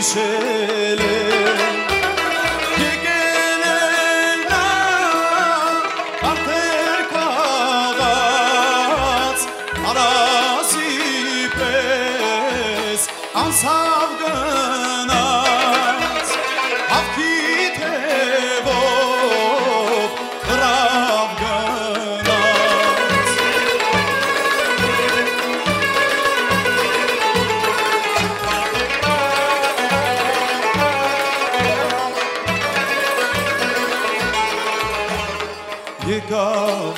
հիշել է եկել էր նա արդեր քաղաց արասի պես անցավ գնաց հավքի թևով հրավ գնաց եկավ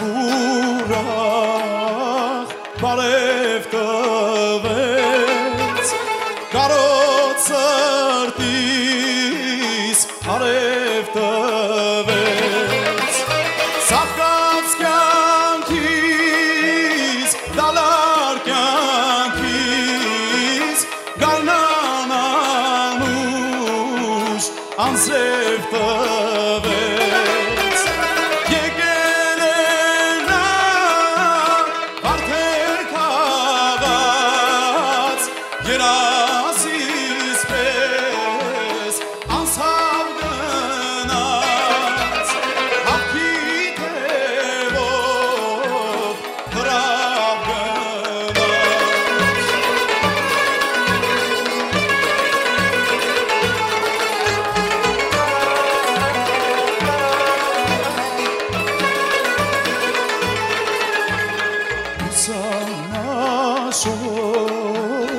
ուրախ բարև տվեց կարոտ սրտիս հարև տվեց սաղկած կյանքիս դալար կյանքիս գարնանանուշ անձև տվեց եկել էր նա արդեր քաղաց երազիս պես անցավ գնաց հավքի թևով հրավ գնաց Սանաշոր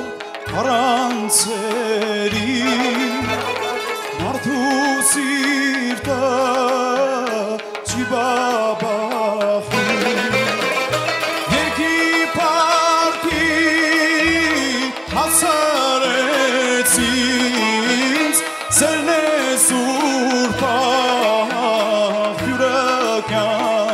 առանցերի մարդու սիրտը չի բաբախում երկի պարքի հասարեց ինձ սերն է սուրբ աղբյուրը կյանք